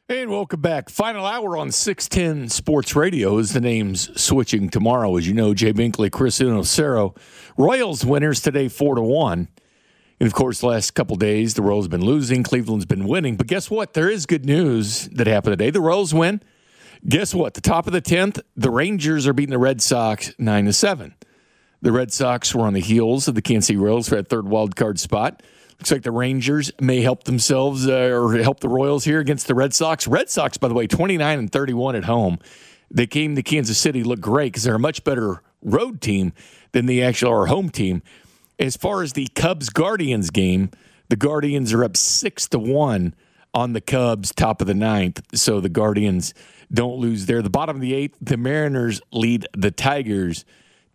And welcome back. Final hour on 610 Sports Radio as the name's switching tomorrow. As you know, Jay Binkley, Chris Unocero. Royals winners today 4-1. And, of course, the last couple days, the Royals have been losing. Cleveland's been winning. But guess what? There is good news that happened today. The Royals win. Guess what? The top of the 10th, the Rangers are beating the Red Sox 9-7. The Red Sox were on the heels of the Kansas City Royals for that third wild card spot. Looks like the Rangers may help themselves or help the Royals here against the Red Sox. Red Sox, by the way, 29-31 at home. They came to Kansas City, look great because they're a much better road team than the actual our home team. As far as the Cubs-Guardians game, the Guardians are up 6-1 on the Cubs, top of the ninth. So the Guardians don't lose there. The bottom of the eighth, the Mariners lead the Tigers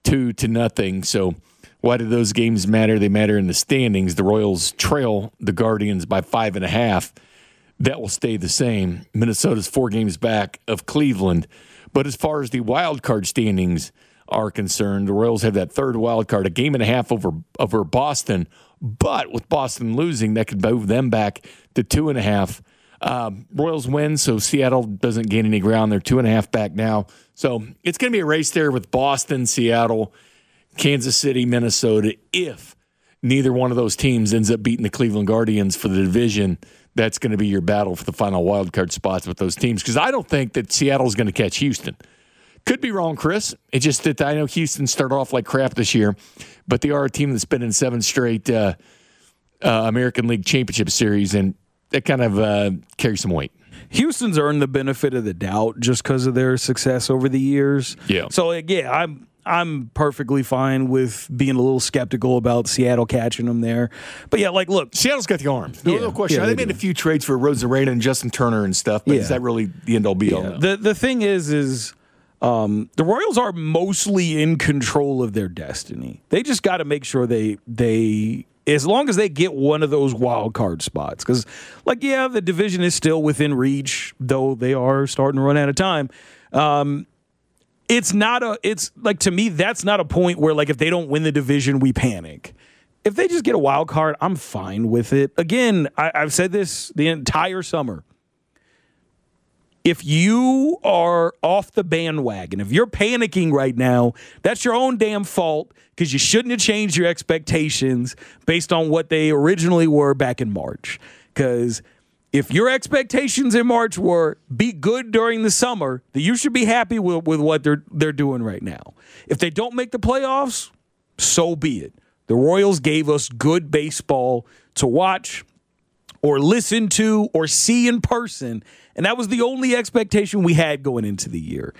2-0. So why do those games matter? They matter in the standings. The Royals trail the Guardians by 5.5. That will stay the same. Minnesota's 4 games back of Cleveland. But as far as the wild card standings are concerned, the Royals have that third wild card, a game and a half over Boston. But with Boston losing, that could move them back to 2.5. Royals win, so Seattle doesn't gain any ground. They're 2.5 back now. So it's going to be a race there with Boston, Seattle, Kansas City, Minnesota. If neither one of those teams ends up beating the Cleveland Guardians for the division, that's going to be your battle for the final wild card spots with those teams. Because I don't think that Seattle's going to catch Houston. Could be wrong, Chris. It's just that I know Houston started off like crap this year, but they are a team that's been in 7 straight American League Championship Series, and that kind of carries some weight. Houston's earned the benefit of the doubt just because of their success over the years. Yeah. So, yeah, I'm perfectly fine with being a little skeptical about Seattle catching them there. But, yeah, like, look. Seattle's got the arms. No question. They made a few trades for Rosarena and Justin Turner and stuff, but is that really the end-all be-all? Yeah. The thing is the Royals are mostly in control of their destiny. They just got to make sure they as long as they get one of those wild card spots. Because, the division is still within reach, though they are starting to run out of time. To me, that's not a point where, if they don't win the division, we panic. If they just get a wild card, I'm fine with it. Again, I've said this the entire summer. If you are off the bandwagon, if you're panicking right now, that's your own damn fault because you shouldn't have changed your expectations based on what they originally were back in March. Because if your expectations in March were be good during the summer, then you should be happy with what they're doing right now. If they don't make the playoffs, so be it. The Royals gave us good baseball to watch or listen to or see in person, and that was the only expectation we had going into the year.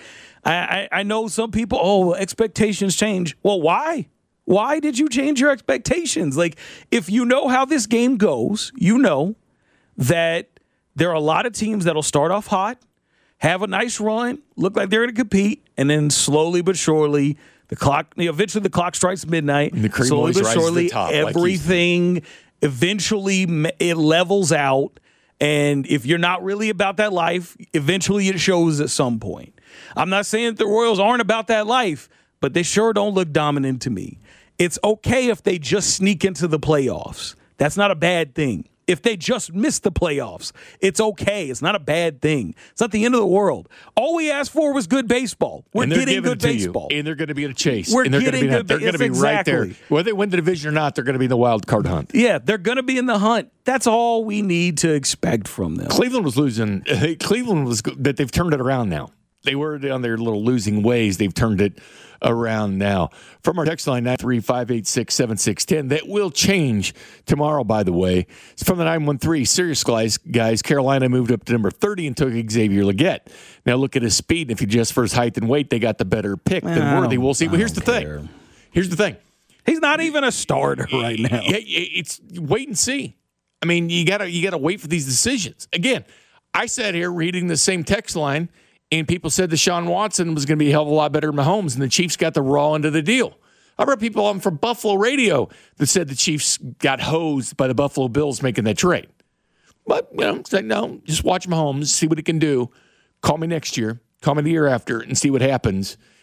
I know some people, expectations change. Well, why? Why did you change your expectations? If you know how this game goes, you know that there are a lot of teams that'll start off hot, have a nice run, look like they're going to compete, and then slowly but surely eventually the clock strikes midnight. And the cream slowly but surely to the top, everything eventually it levels out. And if you're not really about that life, eventually it shows at some point. I'm not saying that the Royals aren't about that life, but they sure don't look dominant to me. It's okay if they just sneak into the playoffs. That's not a bad thing. If they just miss the playoffs, it's okay. It's not a bad thing. It's not the end of the world. All we asked for was good baseball. We're getting good baseball. And they're going to be in a chase. We're and they're getting going to be right there. Whether they win the division or not, they're going to be in the wild card hunt. Yeah, they're going to be in the hunt. That's all we need to expect from them. Cleveland was losing. Cleveland was good, but they've turned it around now. They were on their little losing ways. They've turned it around now. From our text line, 935867610. That will change tomorrow, by the way. It's from the 913. Serious guys, Carolina moved up to number 30 and took Xavier Legette. Now look at his speed. If he adjusts for his height and weight, they got the better pick than Worthy. We'll see. But here's the thing. Here's the thing. He's not even a starter right now. It's wait and see. I mean, you gotta wait for these decisions. Again, I sat here reading the same text line, and people said Deshaun Watson was going to be a hell of a lot better than Mahomes, and the Chiefs got the raw end of the deal. I read people on from Buffalo radio that said the Chiefs got hosed by the Buffalo Bills making that trade. But, it's like, no, just watch Mahomes, see what he can do. Call me next year, call me the year after, and see what happens.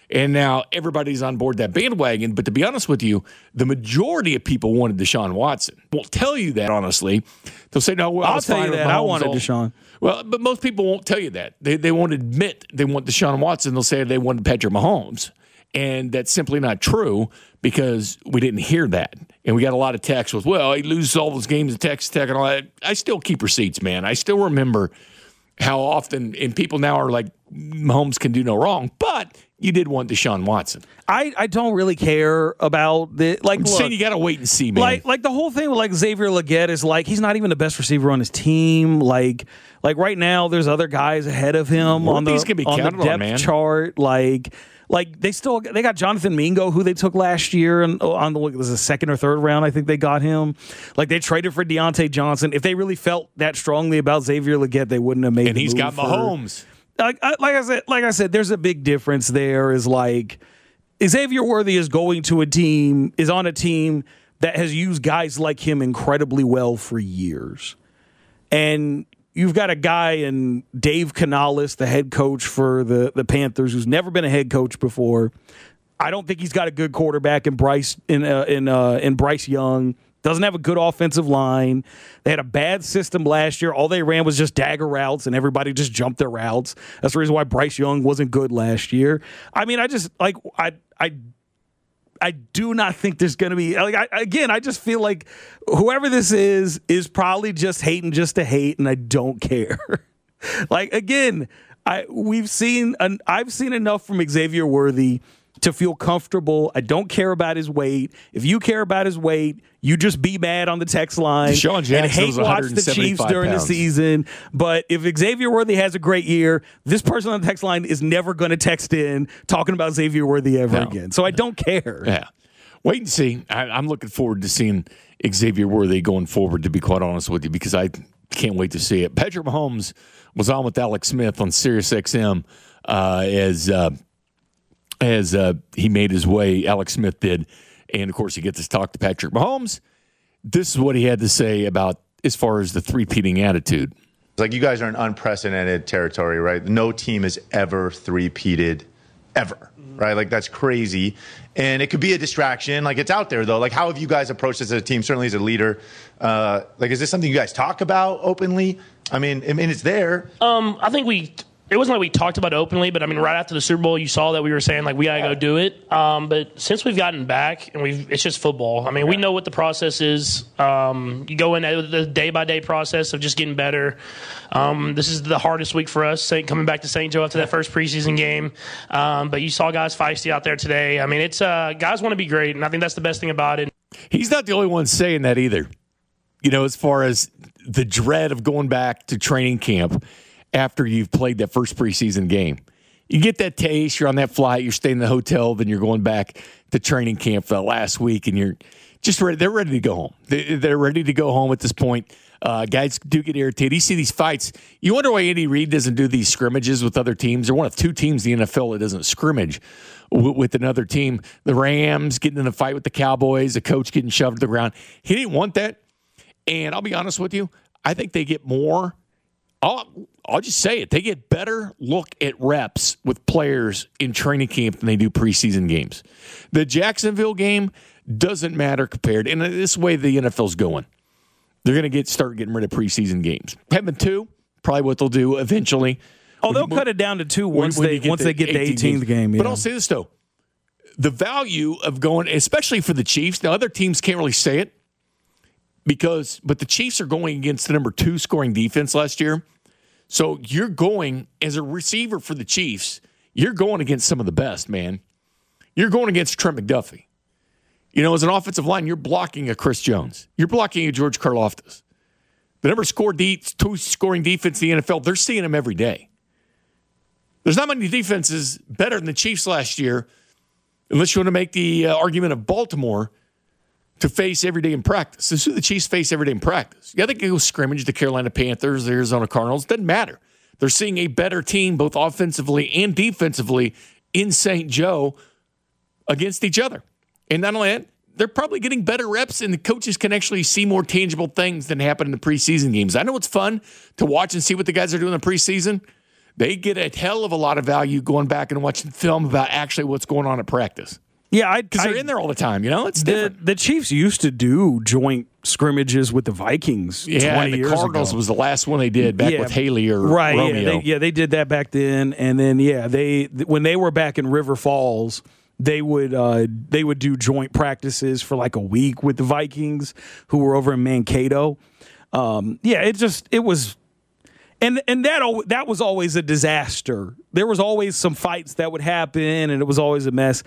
And now everybody's on board that bandwagon. But to be honest with you, the majority of people wanted Deshaun Watson. Won't tell you that, honestly. They'll say, no, well, I'll tell you that. I wanted Deshaun. Well, but most people won't tell you that. They won't admit they want Deshaun Watson. They'll say they wanted Patrick Mahomes. And that's simply not true because we didn't hear that. And we got a lot of texts with, well, he loses all those games at Texas Tech and all that. I still keep receipts, man. I still remember how often, and people now are like, Mahomes can do no wrong, but you did want Deshaun Watson. I don't really care about the like. I'm saying you got to wait and see, man. Like the whole thing with like Xavier Legette is like he's not even the best receiver on his team. Like right now, there's other guys ahead of him on the depth chart. Like they got Jonathan Mingo, who they took last year, and on the was the second or third round, I think they got him. Like they traded for Deontay Johnson. If they really felt that strongly about Xavier Legette, they wouldn't have made. And he's got Mahomes. Like I said, there's a big difference there. Is like Xavier Worthy is on a team that has used guys like him incredibly well for years, and you've got a guy in Dave Canales, the head coach for the Panthers, who's never been a head coach before. I don't think he's got a good quarterback in Bryce Young. Doesn't have a good offensive line. They had a bad system last year. All they ran was just dagger routes, and everybody just jumped their routes. That's the reason why Bryce Young wasn't good last year. I mean, I do not think there's going to be I just feel like whoever this is probably just hating just to hate, and I don't care. I've seen enough from Xavier Worthy to feel comfortable. I don't care about his weight. If you care about his weight, you just be mad on the text line Deshaun Jackson and hate watch the Chiefs during the season. But if Xavier Worthy has a great year, this person on the text line is never going to text in talking about Xavier Worthy ever again. So I don't care. Yeah. Wait and see. I'm looking forward to seeing Xavier Worthy going forward, to be quite honest with you, because I can't wait to see it. Patrick Mahomes was on with Alex Smith on SiriusXM as he made his way, Alex Smith did. And, of course, he gets to talk to Patrick Mahomes. This is what he had to say about as far as the three-peating attitude. Like, you guys are in unprecedented territory, right? No team has ever three-peated, ever, right? Like, that's crazy. And it could be a distraction. Like, it's out there, though. Like, how have you guys approached this as a team, certainly as a leader? Is this something you guys talk about openly? I mean, it's there. I think it wasn't like we talked about it openly, but I mean, right after the Super Bowl, you saw that we were saying, like, we got to go do it. But since we've gotten back, and it's just football. I mean, we know what the process is. You go in the day-by-day process of just getting better. This is the hardest week for us, coming back to St. Joe after that first preseason game. But you saw guys feisty out there today. I mean, it's guys want to be great, and I think that's the best thing about it. He's not the only one saying that either. You know, as far as the dread of going back to training camp after you've played that first preseason game. You get that taste, you're on that flight, you're staying in the hotel, then you're going back to training camp for the last week, and you're just ready. They're ready to go home. They're ready to go home at this point. Guys do get irritated. You see these fights. You wonder why Andy Reid doesn't do these scrimmages with other teams. They're one of two teams in the NFL that doesn't scrimmage with another team. The Rams getting in a fight with the Cowboys, the coach getting shoved to the ground. He didn't want that. And I'll be honest with you, I think they get more. I'll just say it. They get better look at reps with players in training camp than they do preseason games. The Jacksonville game doesn't matter compared. And this way the NFL's going. They're going to start getting rid of preseason games. Having two, probably what they'll do eventually. Oh, they'll cut it down to two once they get the 18th game. Yeah. But I'll say this, though. The value of going, especially for the Chiefs, now other teams can't really say it, but the Chiefs are going against the number 2 scoring defense last year. So you're going, as a receiver for the Chiefs, you're going against some of the best, man. You're going against Trent McDuffie. You know, as an offensive line, you're blocking a Chris Jones. You're blocking a George Karlaftis. The number 2 scoring defense in the NFL, they're seeing them every day. There's not many defenses better than the Chiefs last year, unless you want to make the argument of Baltimore to face every day in practice. This is who the Chiefs face every day in practice. Yeah, they can go scrimmage the Carolina Panthers, the Arizona Cardinals. Doesn't matter. They're seeing a better team, both offensively and defensively, in St. Joe against each other. And not only that, they're probably getting better reps, and the coaches can actually see more tangible things than happen in the preseason games. I know it's fun to watch and see what the guys are doing in the preseason. they get a hell of a lot of value going back and watching film about actually what's going on at practice. Yeah, because they're in there all the time. It's different. The Chiefs used to do joint scrimmages with the Vikings 20 years ago. The Cardinals was the last one they did back with Haley or Romeo. They did that back then, and then when they were back in River Falls, they would do joint practices for like a week with the Vikings, who were over in Mankato. It was. And that was always a disaster. There was always some fights that would happen, and it was always a mess.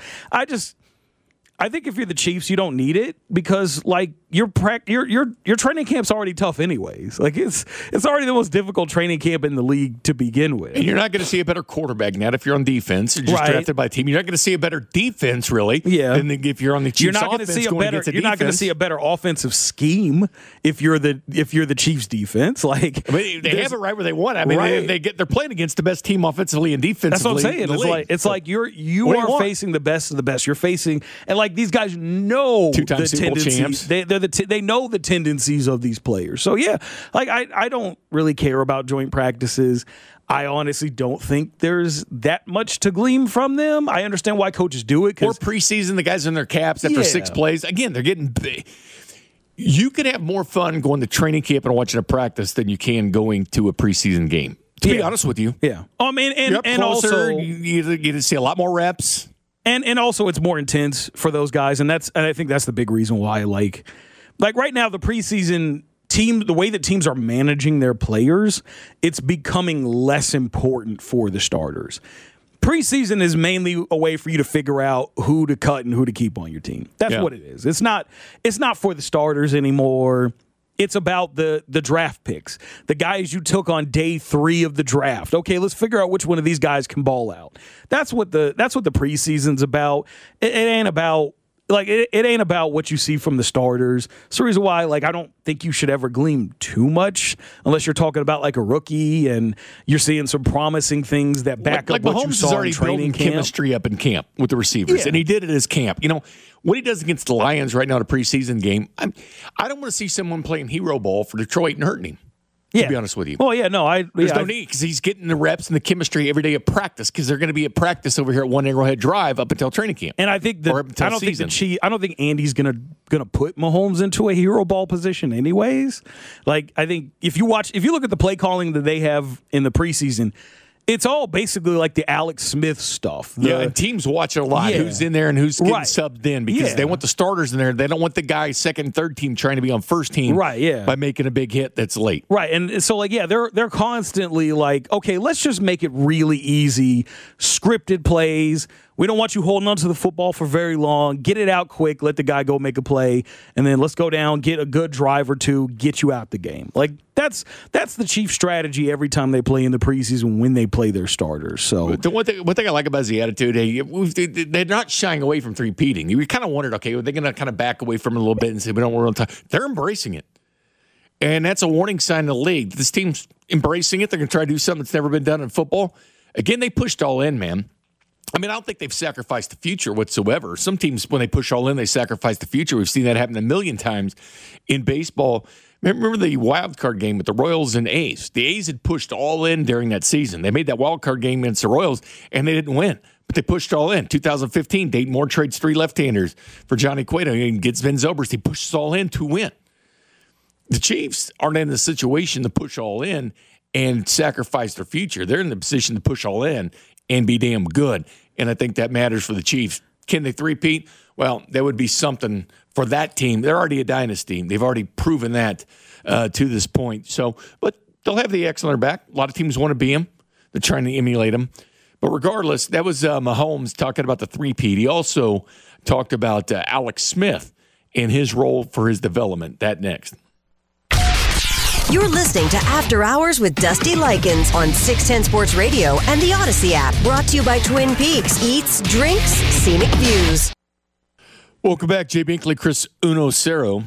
I think if you're the Chiefs, you don't need it because like your training camp's already tough anyways. Like it's already the most difficult training camp in the league to begin with. And you're not going to see a better quarterback now if you're on defense. You're just drafted by a team. You're not going to see a better defense really. Than if you're on the Chiefs. You're not going to see a better. You're not going to see a better offensive scheme if you're the Chiefs defense. Like they have it right where they want. I mean, they're playing against the best team offensively and defensively. That's what I'm saying. It's like you are facing the best of the best. You're facing and like these guys know the tendencies. They know the tendencies of these players. So yeah, like I don't really care about joint practices. I honestly don't think there's that much to glean from them. I understand why coaches do it. Or preseason, the guys in their caps after 6 plays. Again, they're getting big. You can have more fun going to training camp and watching a practice than you can going to a preseason game. To be honest with you. Yeah. I mean, and also you get to see a lot more reps. And also it's more intense for those guys, and I think that's the big reason why like right now the preseason team, the way that teams are managing their players, it's becoming less important for the starters. Preseason is mainly a way for you to figure out who to cut and who to keep on your team. That's what it is. It's not for the starters anymore. It's about the draft picks, the guys you took on day 3 of the draft. Okay, let's figure out which one of these guys can ball out. That's what the preseason's about. It ain't about it ain't about what you see from the starters. It's the reason why I don't think you should ever glean too much unless you're talking about like a rookie and you're seeing some promising things that back up what you saw in training camp. Chemistry up in camp with the receivers, and he did it at his camp. What he does against the Lions right now in a preseason game, I don't want to see someone playing hero ball for Detroit and hurting him. To be honest with you. Well, there's no need because he's getting the reps and the chemistry every day at practice because they're going to be at practice over here at One Arrowhead Drive up until training camp. And I think I don't think Andy's gonna put Mahomes into a hero ball position anyways. Like I think if you look at the play calling that they have in the preseason, it's all basically like the Alex Smith stuff. And teams watch it a lot. Who's in there and who's getting subbed in because they want the starters in there. They don't want the guy second and third team trying to be on first team by making a big hit that's late. Right. And so they're constantly like, okay, let's just make it really easy. Scripted plays. We don't want you holding on to the football for very long. Get it out quick. Let the guy go make a play. And then let's go down, get a good drive or two, get you out the game. Like that's the Chiefs' strategy every time they play in the preseason when they play their starters. So the one thing I like about is the attitude. Hey, they're not shying away from three-peating. You kind of wondered, okay, are they going to kind of back away from it a little bit and say, we don't want to talk? They're embracing it. And that's a warning sign to the league. This team's embracing it. They're going to try to do something that's never been done in football. Again, they pushed all in, man. I mean, I don't think they've sacrificed the future whatsoever. Some teams, when they push all in, they sacrifice the future. We've seen that happen a million times in baseball. Remember the wild card game with the Royals and A's? The A's had pushed all in during that season. They made that wild card game against the Royals, and they didn't win. But they pushed all in. 2015, Dayton Moore trades 3 left-handers for Johnny Cueto and gets Vin Zobrist. He pushes all in to win. The Chiefs aren't in the situation to push all in and sacrifice their future. They're in the position to push all in and be damn good. And I think that matters for the Chiefs. Can they three-peat? Well, that would be something for that team. They're already a dynasty. They've already proven that to this point. So, but they'll have the X on their back. A lot of teams want to be them. They're trying to emulate them. But regardless, that was Mahomes talking about the three-peat. He also talked about Alex Smith and his role for his development. That next. You're listening to After Hours with Dusty Likens on 610 Sports Radio and the Odyssey app. Brought to you by Twin Peaks. Eats, drinks, scenic views. Welcome back, Jay Binkley, Chris Uno-Cero.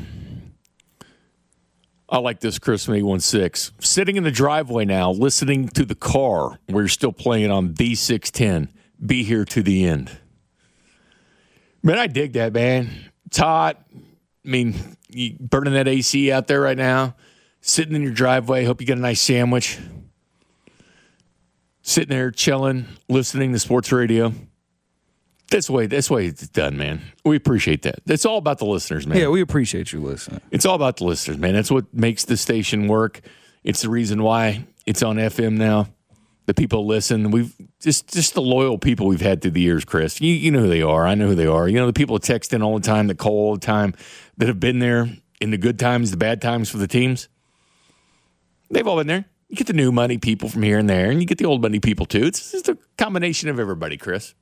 I like this, Chris from 816. Sitting in the driveway now, listening to the car. We're still playing on B610. Be here to the end. Man, I dig that, man. It's hot. I mean, you burning that AC out there right now. Sitting in your driveway. Hope you get a nice sandwich. sitting there chilling, listening to sports radio. That's the way it's done, man. We appreciate that. It's all about the listeners, man. Yeah, we appreciate you listening. It's all about the listeners, man. That's what makes the station work. It's the reason why it's on FM now. The people listen. We've just the loyal people we've had through the years, Chris. You know who they are. I know who they are. You know the people that text in all the time, that call all the time, that have been there in the good times, the bad times for the teams. They've all been there. You get the new money people from here and there, and you get the old money people too. It's just a combination of everybody, Chris.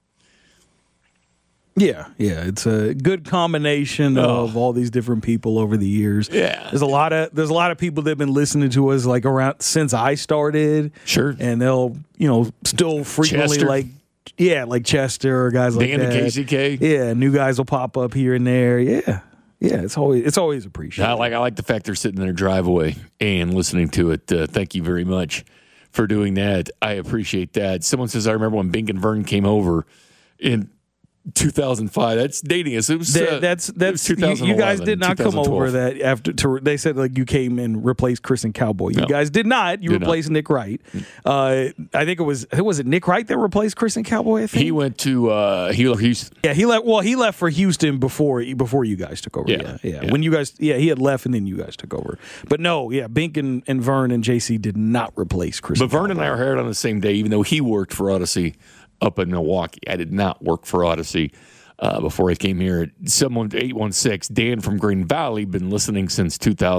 Yeah, it's a good combination of all these different people over the years. Yeah, there's a lot of people that have been listening to us like around since I started. Sure, and they'll still frequently Chester. like Chester or guys like Dan that. Dan and KCK. Yeah, new guys will pop up here and there. Yeah, it's always appreciated. I like the fact they're sitting in their driveway and listening to it. Thank you very much for doing that. I appreciate that. Someone says I remember when Bink and Vern came over in 2005. That's dating us. It was that's 2011. You guys did not come over 2012. that after. They said like you came and replaced Chris and Cowboy. You guys did not. You replaced Nick Wright. I think it was it Nick Wright that replaced Chris and Cowboy. I think he went to Houston. Yeah, he left. Well, he left for Houston before you guys took over. Yeah. When you guys, he had left and then you guys took over. But no, Bink and Vern and JC did not replace Chris. But Vern and I were hired on the same day, even though he worked for Odyssey up in Milwaukee. I did not work for Odyssey before I came here. Someone 816 Dan from Green Valley, been listening since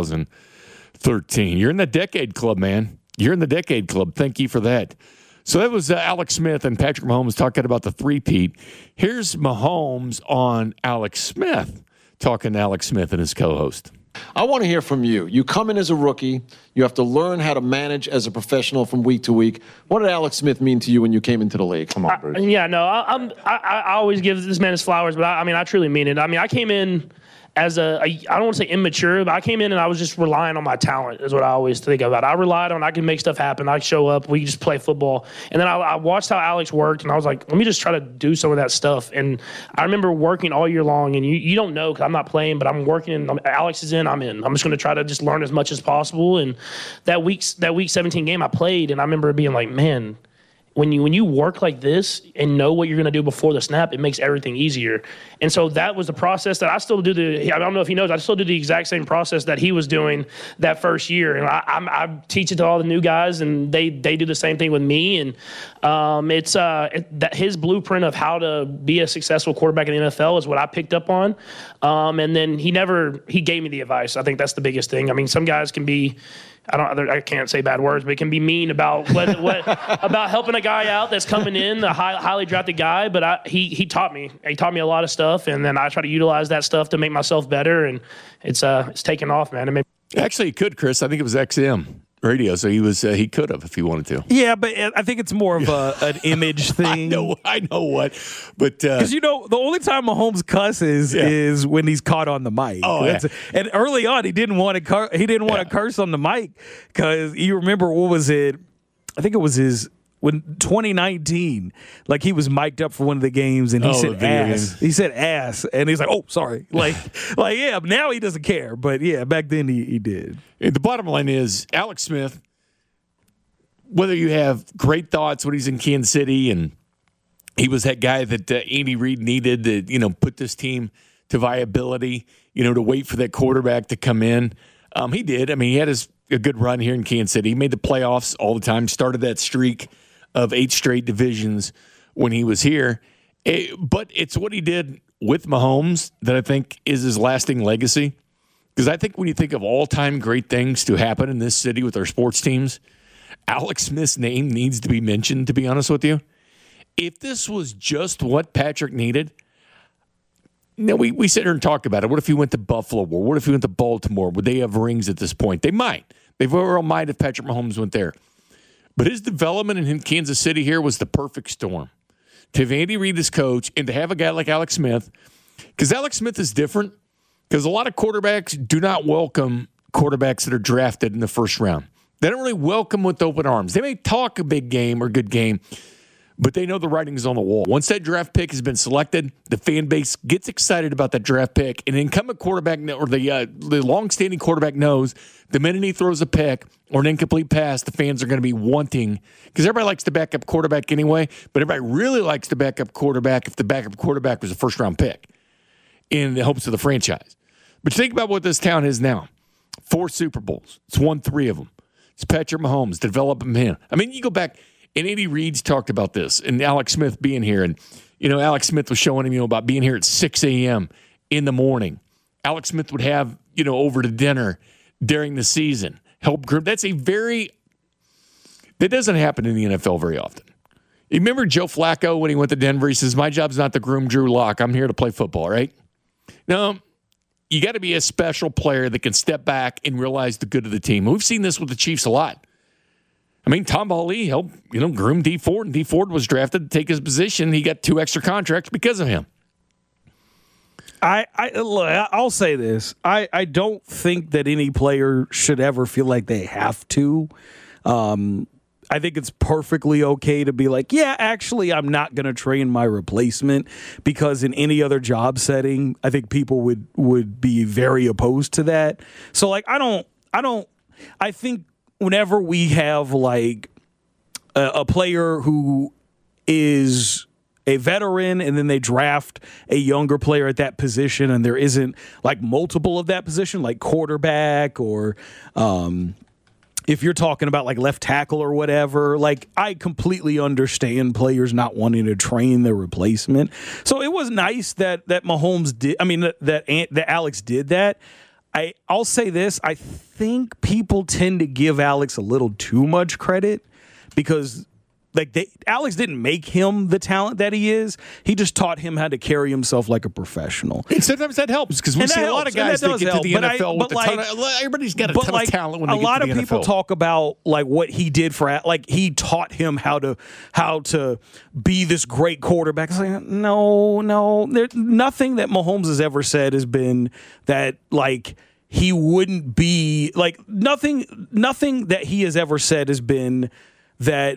2013. You're in the decade club, man. You're in the decade club. Thank you for that. So that was Alex Smith and Patrick Mahomes talking about the three-peat. Here's Mahomes on Alex Smith, talking to Alex Smith and his co-host. I want to hear from you. You come in as a rookie. You have to learn how to manage as a professional from week to week. What did Alex Smith mean to you when you came into the league? Come on, Bruce. I always give this man his flowers, but I truly mean it. I mean, I came in as I don't want to say immature, but I came in and I was just relying on my talent is what I always think about. I relied on I can make stuff happen. I show up. We just play football. And then I watched how Alex worked, and I was like, let me just try to do some of that stuff. And I remember working all year long, and you don't know because I'm not playing, but I'm working. Alex is in, I'm in. I'm just going to try to just learn as much as possible. And that week 17 game I played, and I remember being like, man, when you work like this and know what you're going to do before the snap, it makes everything easier. And so that was the process that I still do. I don't know if he knows, I still do the exact same process that he was doing that first year. And I teach it to all the new guys, and they do the same thing with me. And it's that his blueprint of how to be a successful quarterback in the NFL is what I picked up on. And then he gave me the advice. I think that's the biggest thing. I mean, some guys can be, I can't say bad words, but it can be mean about what about helping a guy out that's coming in, a highly drafted guy. But he taught me. He taught me a lot of stuff, and then I try to utilize that stuff to make myself better. And it's taken off, man. Actually, he could, Chris. I think it was XM radio, so he could have if he wanted to. Yeah, but I think it's more of an image thing. I know what, but because the only time Mahomes cusses is when he's caught on the mic. Oh, yeah. And early on, he didn't want to curse on the mic because you remember what was it? I think it was when 2019, like he was mic'd up for one of the games and he said ass. He said ass, and he's like, "Oh, sorry." Like yeah. Now he doesn't care, but yeah, back then he did. The bottom line is Alex Smith. Whether you have great thoughts when he's in Kansas City, and he was that guy that Andy Reid needed to put this team to viability, to wait for that quarterback to come in. He did. I mean, he had a good run here in Kansas City. He made the playoffs all the time. Started that streak of 8 straight divisions when he was here. But it's what he did with Mahomes that I think is his lasting legacy. Because I think when you think of all-time great things to happen in this city with our sports teams, Alex Smith's name needs to be mentioned, to be honest with you. If this was just what Patrick needed, we sit here and talk about it. What if he went to Buffalo? Or what if he went to Baltimore? Would they have rings at this point? They might. They very well might if Patrick Mahomes went there. But his development in Kansas City here was the perfect storm. To have Andy Reid as coach and to have a guy like Alex Smith, because Alex Smith is different, because a lot of quarterbacks do not welcome quarterbacks that are drafted in the first round. They don't really welcome with open arms. They may talk a big game or good game, but they know the writing's on the wall. Once that draft pick has been selected, the fan base gets excited about that draft pick, and the incumbent quarterback or the long-standing quarterback knows the minute he throws a pick or an incomplete pass, the fans are going to be wanting, because everybody likes the backup quarterback anyway, but everybody really likes the backup quarterback if the backup quarterback was a first-round pick in the hopes of the franchise. But think about what this town is now. 4 Super Bowls. It's won 3 of them. It's Patrick Mahomes, developing him. I mean, you go back, and Andy Reid's talked about this, and Alex Smith being here. And, Alex Smith was showing him, about being here at 6 a.m. in the morning. Alex Smith would have, over to dinner during the season. Help group. That doesn't happen in the NFL very often. You remember Joe Flacco when he went to Denver? He says, my job's not to groom Drew Lock. I'm here to play football, right? No, you got to be a special player that can step back and realize the good of the team. We've seen this with the Chiefs a lot. I mean, Tom Hawley helped, groom Dee Ford, and Dee Ford was drafted to take his position. He got 2 extra contracts because of him. I'll say this. I don't think that any player should ever feel like they have to. I think it's perfectly okay to be like, yeah, actually, I'm not going to train my replacement, because in any other job setting, I think people would be very opposed to that. So, I think whenever we have like a player who is a veteran and then they draft a younger player at that position, and there isn't like multiple of that position, like quarterback or if you're talking about like left tackle or whatever, like I completely understand players not wanting to train their replacement. So it was nice that Mahomes did. I mean, that Alex did that. I'll say this. I think people tend to give Alex a little too much credit, because Alex didn't make him the talent that he is. He just taught him how to carry himself like a professional. And sometimes that helps, because we see a lot of guys that get to the NFL with a ton of, everybody's got a ton of talent when they get to the NFL. A lot of people talk about like what he did for, like he taught him how to be this great quarterback. It's like, no, there's nothing that Mahomes has ever said has been that like he wouldn't be like nothing that he has ever said has been that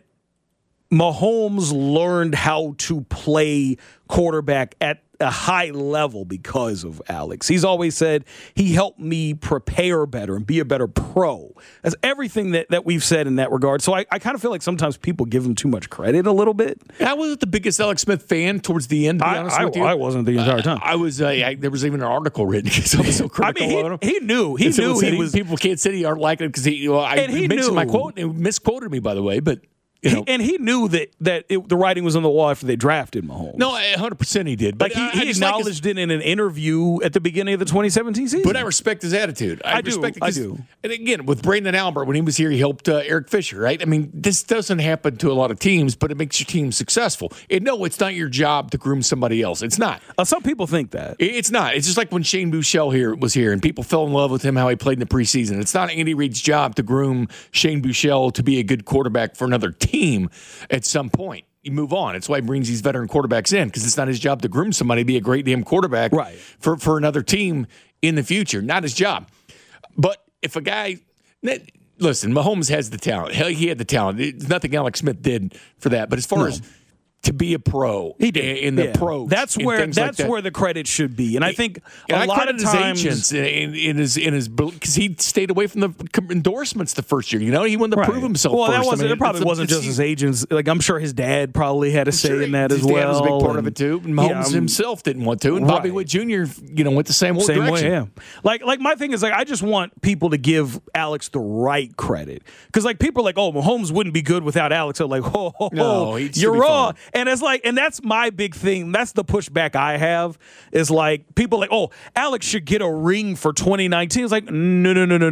Mahomes learned how to play quarterback at a high level because of Alex. He's always said he helped me prepare better and be a better pro. That's everything that we've said in that regard. So I kind of feel like sometimes people give him too much credit a little bit. I wasn't the biggest Alex Smith fan towards the end, to be honest with you. I wasn't the entire time. I was. There was even an article written because I was so critical of him. He knew he was. People can't say he aren't like it because he mentioned my quote and misquoted me, by the way, but. And he knew that the writing was on the wall after they drafted Mahomes. No, 100% he did. But he acknowledged it in an interview at the beginning of the 2017 season. But I respect his attitude. I do. And again, with Brandon Albert, when he was here, he helped Eric Fisher, right? I mean, this doesn't happen to a lot of teams, but it makes your team successful. And no, it's not your job to groom somebody else. It's not. Some people think that. It's not. It's just like when Shane Buechele was here, and people fell in love with him, how he played in the preseason. It's not Andy Reid's job to groom Shane Buechele to be a good quarterback for another team. At some point, you move on. It's why he brings these veteran quarterbacks in, because it's not his job to groom somebody to be a great damn quarterback for another team in the future. Not his job. But if a guy, listen, Mahomes has the talent. Hell, he had the talent. There's nothing Alex Smith did for that. But as far as to be a pro, he did in the pro. That's where the credit should be. And I think a lot of times his agents in his because he stayed away from the endorsements the first year. He wanted to prove himself. Well, first. It probably wasn't just his agents. Like I'm sure his dad probably had a say in that as well. His dad was a big part of it too. And Mahomes himself didn't want to, and Bobby Witt Jr. went the same direction. Way, yeah. Like my thing is like I just want people to give Alex the right credit, because like people are like, oh, Mahomes wouldn't be good without Alex. So like, you're wrong. And it's like, and that's my big thing. That's the pushback I have is like people like, oh, Alex should get a ring for 2019. It's like, no.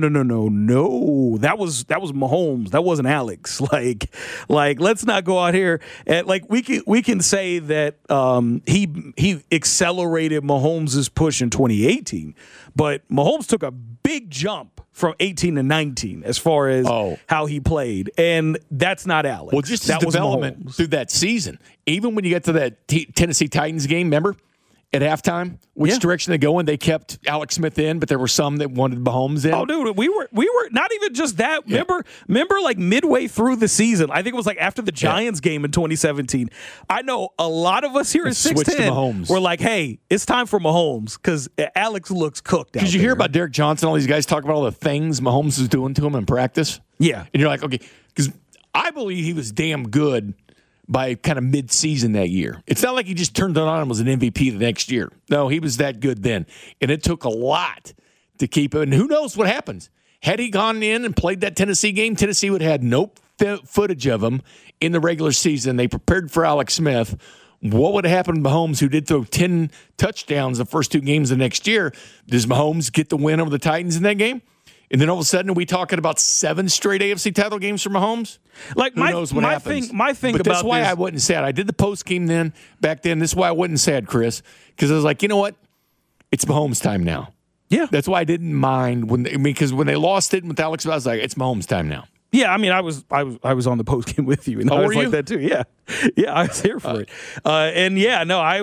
That was Mahomes. That wasn't Alex. Like let's not go out here and like we can say that he accelerated Mahomes' push in 2018, but Mahomes took a big jump from 18 to 19 as far as how he played. And that's not Alex. Well, just his development through that season. Even when you get to that Tennessee Titans game, remember? at halftime, which direction they go in. They kept Alex Smith in, but there were some that wanted Mahomes in. Oh, dude, we were not even just that. Remember, like midway through the season, I think it was like after the Giants game in 2017. I know a lot of us here at 610 were like, "Hey, it's time for Mahomes," because Alex looks cooked. Because you hear about Derek Johnson, all these guys talk about all the things Mahomes is doing to him in practice. Yeah, and you're like, okay, because I believe he was damn good by kind of mid-season that year. It's not like he just turned it on and was an MVP the next year. No, he was that good then. And it took a lot to keep him. And who knows what happens. Had he gone in and played that Tennessee game, Tennessee would have had no footage of him in the regular season. They prepared for Alex Smith. What would have happened to Mahomes, who did throw 10 touchdowns the first 2 games of next year? Does Mahomes get the win over the Titans in that game? And then all of a sudden, are we talking about 7 straight AFC title games for Mahomes? Like, who knows what happens? My thing but about that's why this, I wasn't sad. I did the post game back then. This is why I wasn't sad, Chris, because I was like, you know what? It's Mahomes time now. Yeah, that's why I didn't mind because when they lost it with Alex, I was like, it's Mahomes time now. Yeah, I mean, I was on the post game with you, and I was like that too. Yeah, I was here for it. And yeah, no, I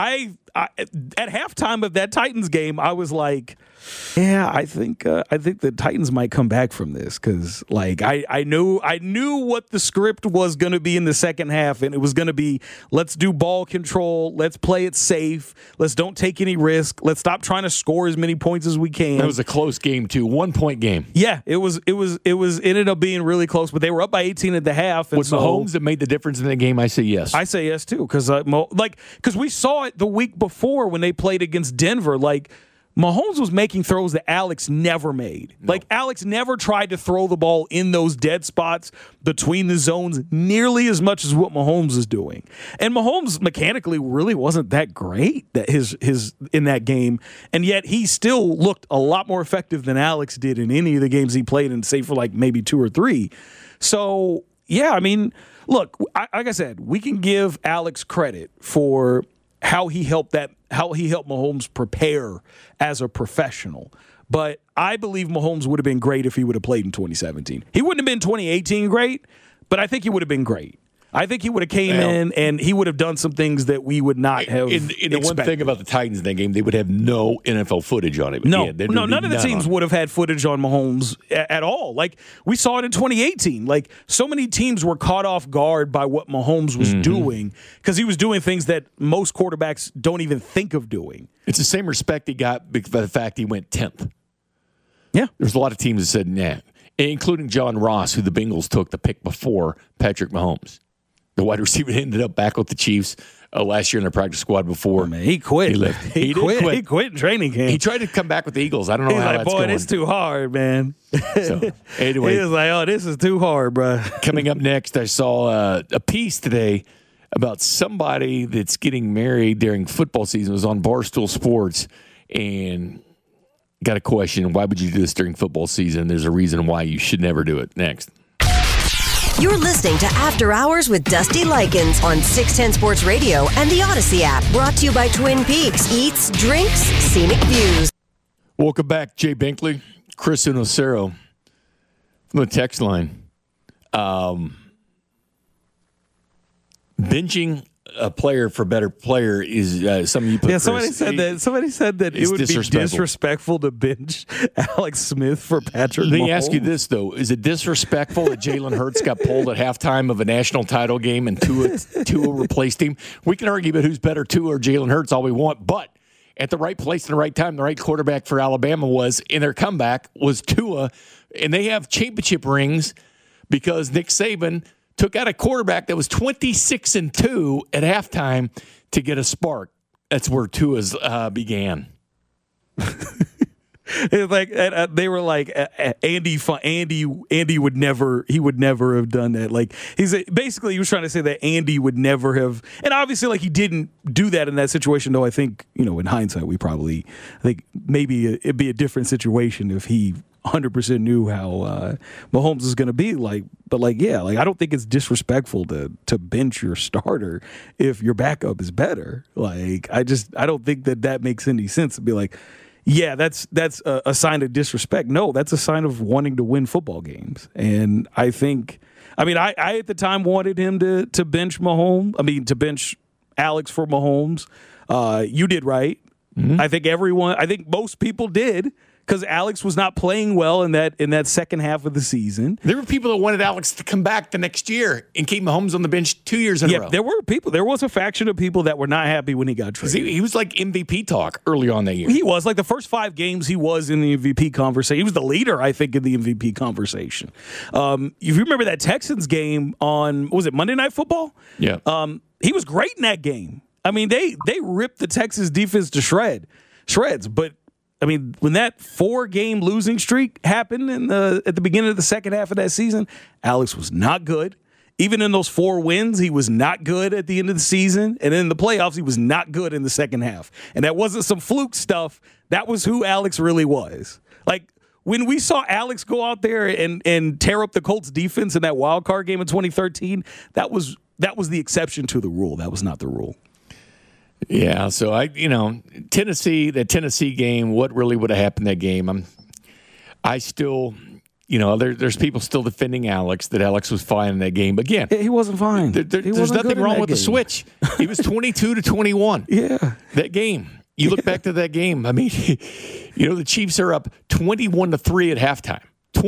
at halftime of that Titans game, I was like, yeah, I think the Titans might come back from this because, like, I knew what the script was going to be in the second half, and it was going to be, let's do ball control, let's play it safe, let's don't take any risk, let's stop trying to score as many points as we can. It was a close game too, 1-point game. Yeah, it ended up being really close, but they were up by 18 at the half. And was Mahomes that made the difference in the game? I say yes. I say yes too, because we saw it the week before when they played against Denver. Like, Mahomes was making throws that Alex never made. No. Like, Alex never tried to throw the ball in those dead spots between the zones nearly as much as what Mahomes is doing. And Mahomes mechanically really wasn't that great that his in that game, and yet he still looked a lot more effective than Alex did in any of the games he played in, save for like maybe 2 or 3. So, yeah, I mean, look, like I said, we can give Alex credit for how he helped Mahomes prepare as a professional. But I believe Mahomes would have been great if he would have played in 2017. He wouldn't have been 2018 great, but I think he would have been great. I think he would have came in and he would have done some things that we would not have expected. The one thing about the Titans in that game, they would have no NFL footage on it. No, none of the teams would have had footage on Mahomes at all. Like, we saw it in 2018. Like, so many teams were caught off guard by what Mahomes was doing because he was doing things that most quarterbacks don't even think of doing. It's the same respect he got by the fact he went 10th. Yeah. There's a lot of teams that said, nah, including John Ross, who the Bengals took the pick before Patrick Mahomes. The wide receiver ended up back with the Chiefs last year in their practice squad before. Man, he quit. He left. He quit. He quit in training camp. He tried to come back with the Eagles. I don't know how that's going. Boy, it's too hard, man. So, anyway. He was like, oh, this is too hard, bro. Coming up next, I saw a piece today about somebody that's getting married during football season. It was on Barstool Sports, and got a question. Why would you do this during football season? There's a reason why you should never do it. Next. You're listening to After Hours with Dusty Likens on 610 Sports Radio and the Odyssey app. Brought to you by Twin Peaks. Eats, drinks, scenic views. Welcome back, Jay Binkley, Chris Unocero from the text line. Benching a player for better player is something you put. Yeah, somebody said that it would be disrespectful to bench Alex Smith for Patrick Mahomes. Let me ask you this though: is it disrespectful that Jalen Hurts got pulled at halftime of a national title game and Tua replaced him? We can argue about who's better, Tua or Jalen Hurts, all we want, but at the right place, in the right time, the right quarterback for Alabama was in their comeback was Tua, and they have championship rings because Nick Saban took out a quarterback that was 26-2 at halftime to get a spark. That's where Tua's began. It's like they were like Andy would never have done that. Like he was trying to say that Andy would never have, and obviously like he didn't do that in that situation. Though I think in hindsight I think maybe it'd be a different situation if he 100% knew how Mahomes is going to be like. But I don't think it's disrespectful to bench your starter if your backup is better. Like I don't think that makes any sense to be like, yeah, that's a sign of disrespect. No, that's a sign of wanting to win football games. And I at the time wanted him to bench Mahomes. To bench Alex for Mahomes. You did right. Mm-hmm. I think most people did, because Alex was not playing well in that second half of the season. There were people that wanted Alex to come back the next year and keep Mahomes on the bench 2 years in a row. There were people. There was a faction of people that were not happy when he got traded. He was like MVP talk early on that year. He was like the first 5 games he was in the MVP conversation. He was the leader, I think, in the MVP conversation. If you remember that Texans game on, was it Monday Night Football? Yeah. He was great in that game. I mean, they ripped the Texas defense to shreds, but I mean, when that 4-game losing streak happened at the beginning of the second half of that season, Alex was not good. Even in those 4 wins, he was not good at the end of the season. And in the playoffs, he was not good in the second half. And that wasn't some fluke stuff. That was who Alex really was. Like, when we saw Alex go out there and tear up the Colts defense in that wild card game in 2013, that was the exception to the rule. That was not the rule. Yeah, so that Tennessee game, what really would have happened that game? I still, there's people still defending Alex, that Alex was fine in that game. But again, he wasn't fine. There's nothing wrong with the switch. He was 22-21. Yeah, that game. You look back to that game. I mean, the Chiefs are up 21-3 at halftime.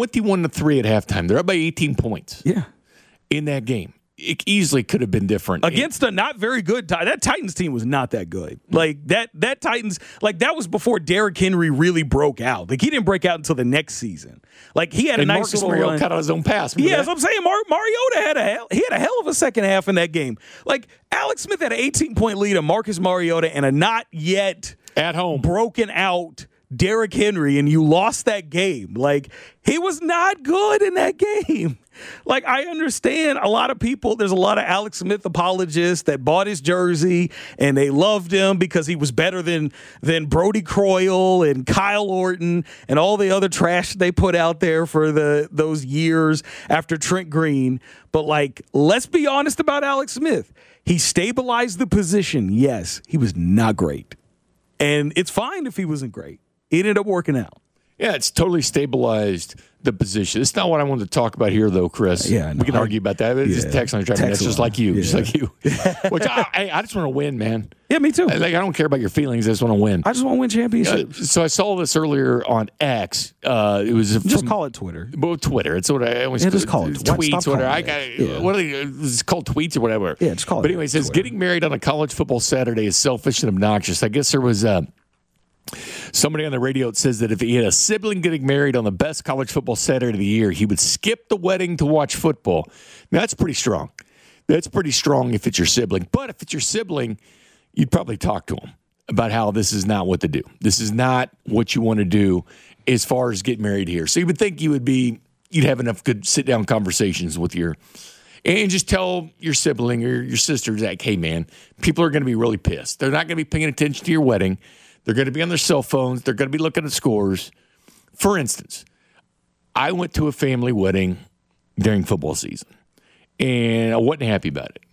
21-3 at halftime. They're up by 18 points. Yeah, in that game. It easily could have been different against a not very good that Titans team was not that good. Like that Titans, like that was before Derrick Henry really broke out. Like he didn't break out until the next season. Like he had a nice Marcus little Mariota run. cut out his own pass. Yeah, as I'm saying, Mariota had a hell of a second half in that game. Like Alex Smith had an 18-point lead on Marcus Mariota and a not yet at home broken out Derrick Henry, and you lost that game. Like he was not good in that game. Like, I understand a lot of people, there's a lot of Alex Smith apologists that bought his jersey and they loved him because he was better than Brody Croyle and Kyle Orton and all the other trash they put out there for those years after Trent Green. But, like, let's be honest about Alex Smith. He stabilized the position. Yes, he was not great. And it's fine if he wasn't great. It ended up working out. Yeah, it's totally stabilized the position. It's not what I wanted to talk about here, though, Chris. Yeah, no, we can argue about that. It's just text on the track. That's just like you. Yeah. Just like you. Which I just want to win, man. Yeah, me too. I don't care about your feelings. I just want to win. I just want to win championships. So I saw this earlier on X. It was just call it Twitter. Well, Twitter. It's what I always just call it tweets. Whatever. What are they? It's called tweets or whatever. Yeah, just call it. But anyway, it says getting married on a college football Saturday is selfish and obnoxious. I guess there was somebody on the radio that says that if he had a sibling getting married on the best college football Saturday of the year, he would skip the wedding to watch football. Now, that's pretty strong. That's pretty strong if it's your sibling. But if it's your sibling, you'd probably talk to him about how this is not what to do. This is not what you want to do as far as getting married here. So you would think you'd have enough good sit-down conversations with and just tell your sibling or your sister, like, hey, man, people are going to be really pissed. They're not going to be paying attention to your wedding. They're going to be on their cell phones. They're going to be looking at scores. For instance, I went to a family wedding during football season, and I wasn't happy about it.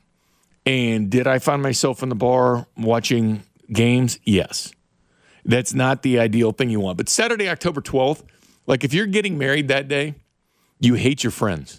And did I find myself in the bar watching games? Yes. That's not the ideal thing you want. But Saturday, October 12th, like if you're getting married that day, you hate your friends.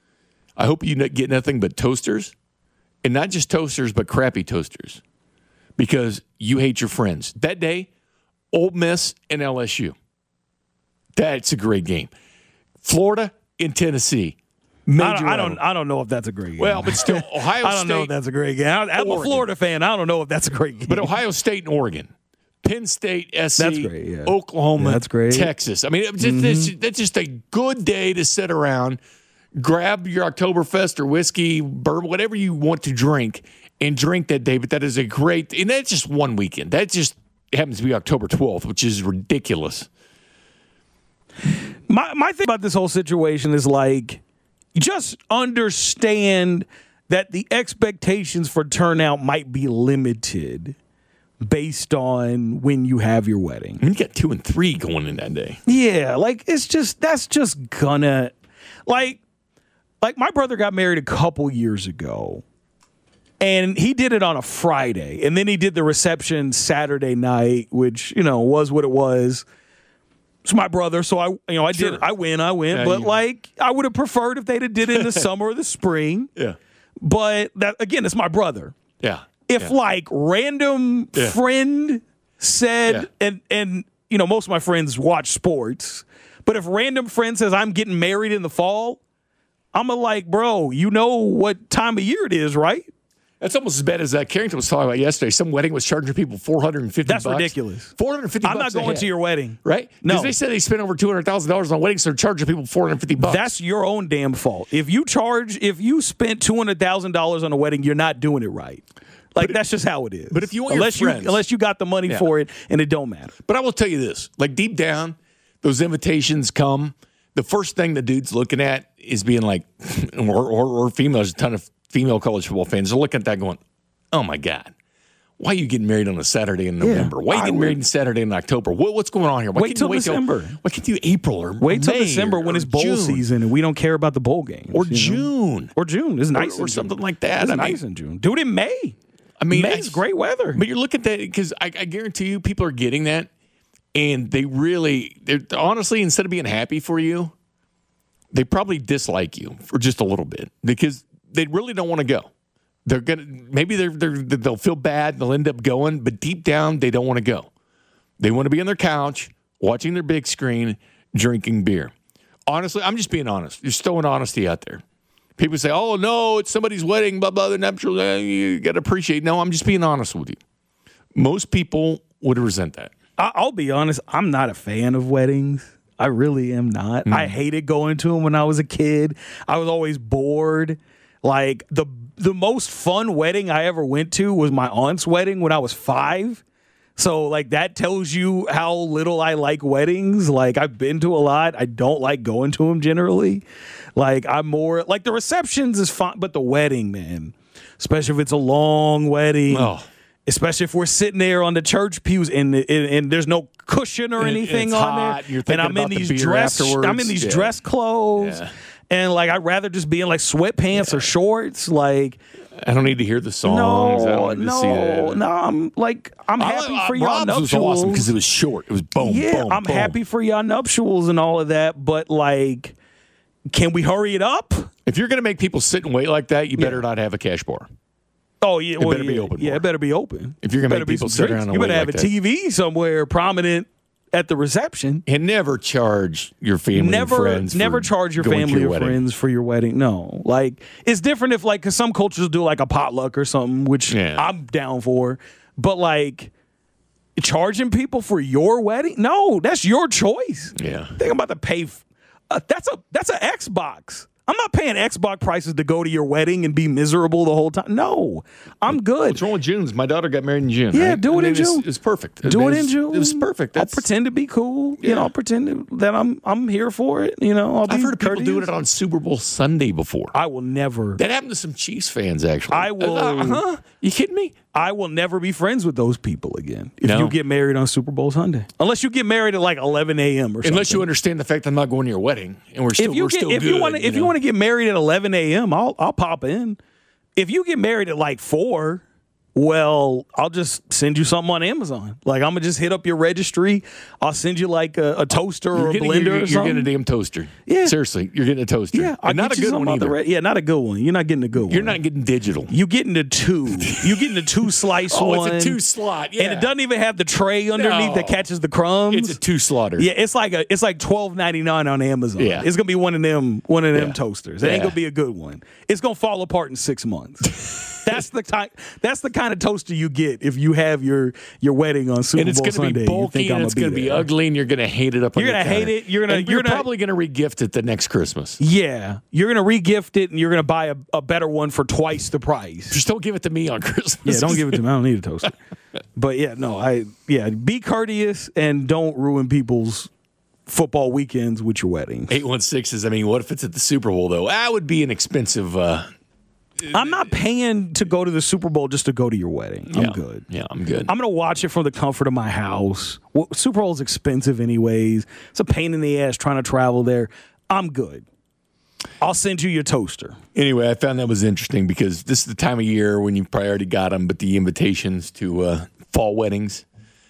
I hope you get nothing but toasters, and not just toasters, but crappy toasters. Because you hate your friends. That day, Ole Miss and LSU. That's a great game. Florida and Tennessee. I don't know if that's a great game. Well, but still, Ohio State. I don't know if that's a great game. I'm a Florida fan. I don't know if that's a great game. But Ohio State and Oregon. Penn State, SC, that's great, yeah. Oklahoma, that's great. Texas. I mean, that's just a good day to sit around, grab your Oktoberfest or whiskey, bourbon, whatever you want to drink, and drink that day. But that is a great, and that's just one weekend. That just happens to be October 12th, which is ridiculous. My thing about this whole situation is like, just understand that the expectations for turnout might be limited based on when you have your wedding. You got 2 and 3 going in that day. Yeah, like that's just gonna like my brother got married a couple years ago. And he did it on a Friday. And then he did the reception Saturday night, which, was what it was. It's my brother, so I win. Yeah, but I would have preferred if they'd have did it in the summer or the spring. Yeah. But that, again, it's my brother. Yeah. If like random friend said, and you know, most of my friends watch sports, but if random friend says I'm getting married in the fall, I'm like, bro, you know what time of year it is, right? That's almost as bad as Carrington was talking about yesterday. Some wedding was charging people $450. That's ridiculous. $450. I'm not going to your wedding, right? No, because they said they spent over $200,000 on weddings, so they're charging people $450. That's your own damn fault. If you spent $200,000 on a wedding, you're not doing it right. Like, that's just how it is. But if you want unless you got the money for it, and it don't matter. But I will tell you this: like deep down, those invitations come. The first thing the dude's looking at is being like, or females. A ton of female college football fans are looking at that going, oh my God, why are you getting married on a Saturday in November? Why are you getting married on Saturday in October? What's going on here? Wait till December. Why can't you April or wait till May December when it's bowl season and we don't care about the bowl games? Or June. Or June. It's nice. Or something like that. It's nice in June. Do it in May. I mean, May's great weather. But you look at that, because I guarantee you people are getting that, and they're honestly, instead of being happy for you, they probably dislike you for just a little bit because they really don't want to go. They'll feel bad, they'll end up going, but deep down they don't want to go. They want to be on their couch watching their big screen, drinking beer. Honestly, I'm just being honest. There's still an honesty out there. People say, "Oh no, it's somebody's wedding, blah blah." The nuptials, you got to appreciate. No, I'm just being honest with you. Most people would resent that. I'll be honest. I'm not a fan of weddings. I really am not. I hated going to them when I was a kid. I was always bored. Like the most fun wedding I ever went to was my aunt's wedding when I was 5. So like that tells you how little I like weddings. Like I've been to a lot. I don't like going to them generally. Like I'm more like the receptions is fine, but the wedding, man, especially if it's a long wedding. Oh. Especially if we're sitting there on the church pews and there's no cushion or anything on there, and I'm in these dress clothes, and like I'd rather just be in like sweatpants or shorts. Like I don't need to hear the songs. No. I'm happy for y'all nuptials. Was awesome because it was short. It was boom. Yeah, boom, I'm boom. happy for y'all nuptials and all of that, but like, can we hurry it up? If you're going to make people sit and wait like that, you better not have a cash bar. Oh yeah, it better be open. Yeah, it better be open. If you're gonna make people sit around, and you better wait have like a that. TV somewhere prominent at the reception. And never charge your family and friends. Never charge your family or friends for your wedding. No, like it's different if like because some cultures do like a potluck or something, which I'm down for. But like charging people for your wedding, no, that's your choice. Yeah, I think I'm about to pay. That's an Xbox. I'm not paying Xbox prices to go to your wedding and be miserable the whole time. No, I'm good. What's wrong with June? My daughter got married in June. Yeah, right? do it in June. It's perfect. Do it in June. It was perfect. I'll pretend to be cool. You know, I'll pretend that I'm here for it. You know, I've heard of people doing it on Super Bowl Sunday before. I will never. That happened to some Chiefs fans, actually. I will. You kidding me? I will never be friends with those people again if you get married on Super Bowl Sunday. Unless you get married at like 11 a.m. or something. Unless you understand the fact that I'm not going to your wedding and we're still good. If you want to get married at 11 a.m., I'll pop in. If you get married at like 4, well, I'll just send you something on Amazon. Like I'm gonna just hit up your registry. I'll send you like a toaster or a blender or something. You're getting a damn toaster. Yeah, seriously, you're getting a toaster. Yeah, and not a good one either. Yeah, not a good one. You're not getting a good one. You're not getting digital. You getting a 2. You getting a 2 slice one. It's a 2 slot. Yeah, and it doesn't even have the tray underneath that catches the crumbs. It's a 2 slotter. Yeah, it's like $12.99 on Amazon. Yeah, it's gonna be one of them toasters. It ain't gonna be a good one. It's gonna fall apart in 6 months. That's the kind of toaster you get if you have your wedding on Super Bowl Sunday. And it's going to be bulky and it's going to be ugly and you're going to hate it up on the counter. You're going to hate it. You're probably going to re-gift it the next Christmas. Yeah. You're going to re-gift it and you're going to buy a better one for twice the price. Just don't give it to me on Christmas. Yeah, don't give it to me. I don't need a toaster. But be courteous and don't ruin people's football weekends with your wedding. 816 is, what if it's at the Super Bowl, though? That would be an expensive... I'm not paying to go to the Super Bowl just to go to your wedding. I'm good. Yeah, I'm good. I'm going to watch it from the comfort of my house. Well, Super Bowl is expensive anyways. It's a pain in the ass trying to travel there. I'm good. I'll send you your toaster. Anyway, I found that was interesting because this is the time of year when you probably already got them, but the invitations to fall weddings,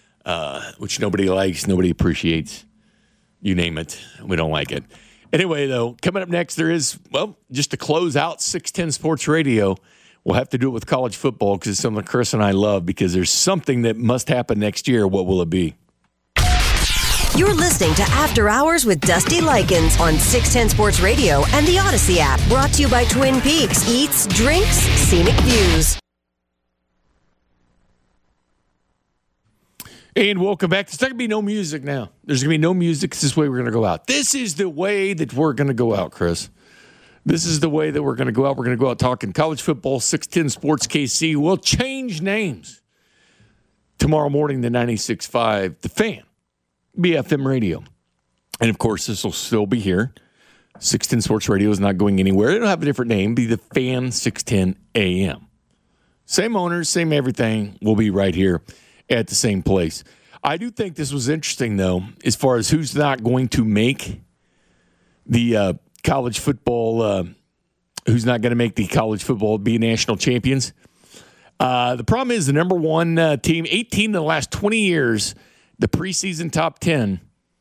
which nobody likes, nobody appreciates, you name it, we don't like it. Anyway, though, coming up next, there is, just to close out 610 Sports Radio, We'll have to do it with college football because it's something Chris and I love because there's something that must happen next year. What will it be? You're listening to After Hours with Dusty Likens on 610 Sports Radio and the Odyssey app. Brought to you by Twin Peaks. Eats, drinks, scenic views. And welcome back. There's not going to be no music now. There's going to be no music. This is the way we're going to go out. This is the way that we're going to go out, Chris. This is the way that we're going to go out. We're going to go out talking college football, 610 Sports KC. We'll change names tomorrow morning to 96.5 The Fan, BFM Radio. And, of course, this will still be here. 610 Sports Radio is not going anywhere. It'll have a different name. Be The Fan 610 AM. Same owners, same everything. We'll be right here at the same place. I do think this was interesting, though, as far as who's not going to make the college football, who's not going to make the college football be national champions. The problem is the number one team, 18 in the last 20 years, the preseason top 10.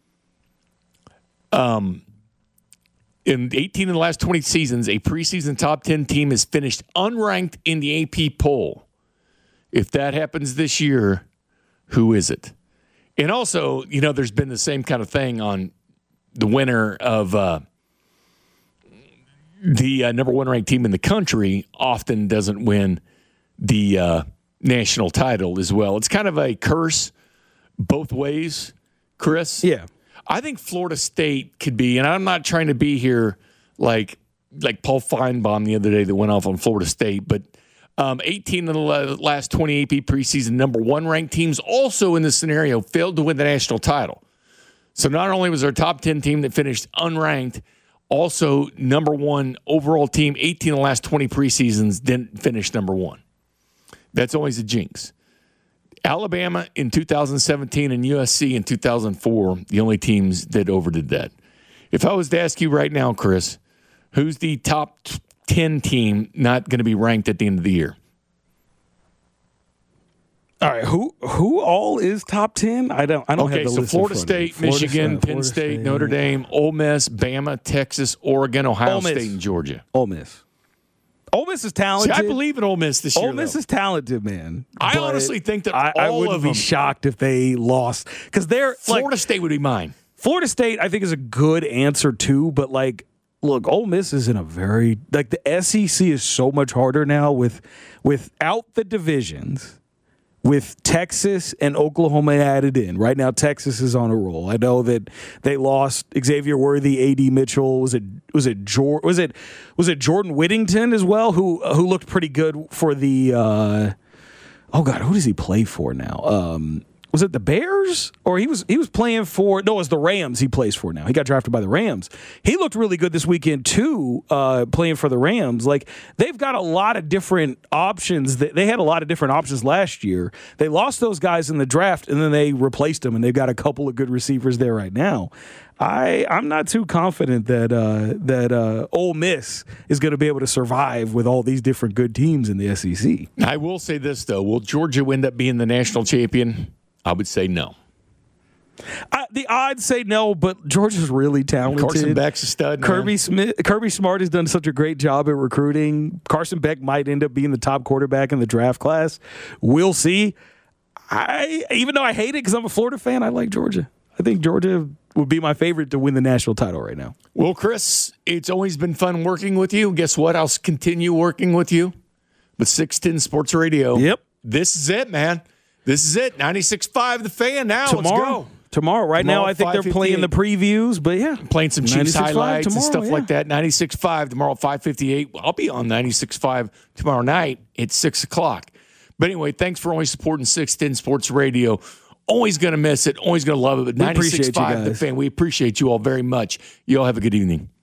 In 18 of the last 20 seasons, a preseason top 10 team has finished unranked in the AP poll. If that happens this year, who is it? And also, there's been the same kind of thing on the winner of the number one ranked team in the country often doesn't win the national title as well. It's kind of a curse both ways, Chris. Yeah. I think Florida State could be, and I'm not trying to be here like Paul Feinbaum the other day that went off on Florida State, but 18 of the last 20 AP preseason number one ranked teams also in this scenario failed to win the national title. So not only was our top 10 team that finished unranked, also number one overall team, 18 of the last 20 preseasons didn't finish number one. That's always a jinx. Alabama in 2017 and USC in 2004, the only teams that overdid that. If I was to ask you right now, Chris, who's the top 10 team not going to be ranked at the end of the year? All right, who all is top 10? I don't have the list. Okay, so Florida State, Michigan, Penn State, Notre Dame, Ole Miss, Bama, Texas, Oregon, Ohio State, and Georgia. Ole Miss. Ole Miss is talented. See, I believe in Ole Miss this year. Ole Miss is talented, man. I honestly think that I wouldn't be shocked if they lost because they're Florida State would be mine. Florida State, I think, is a good answer too. But look, Ole Miss is in a very the SEC is so much harder now without the divisions. With Texas and Oklahoma added in. Right now, Texas is on a roll. I know that they lost Xavier Worthy, A.D. Mitchell. Was it Jordan Whittington as well, who looked pretty good for the who does he play for now? Was it the Bears? Or he was playing for it was the Rams he plays for now. He got drafted by the Rams. He looked really good this weekend too, playing for the Rams. They've got a lot of different options. They had a lot of different options last year. They lost those guys in the draft and then they replaced them, and they've got a couple of good receivers there right now. I'm not too confident that Ole Miss is going to be able to survive with all these different good teams in the SEC. I will say this though: will Georgia end up being the national champion? I would say no. The odds say no, but Georgia's really talented. Carson Beck's a stud. Kirby Smart has done such a great job at recruiting. Carson Beck might end up being the top quarterback in the draft class. We'll see. Even though I hate it because I'm a Florida fan, I like Georgia. I think Georgia would be my favorite to win the national title right now. Well, Chris, it's always been fun working with you. Guess what? I'll continue working with you. But 610 Sports Radio. Yep. This is it, man. This is it. 96.5 The Fan now. Let's go. Tomorrow. Now, I think they're playing the previews, but yeah. Playing some Chiefs highlights and stuff like that. 96.5 tomorrow at 5:58. I'll be on 96.5 tomorrow night at 6 o'clock. But anyway, thanks for always supporting 610 Sports Radio. Always going to miss it. Always going to love it. But 96.5 The Fan, we appreciate you all very much. You all have a good evening.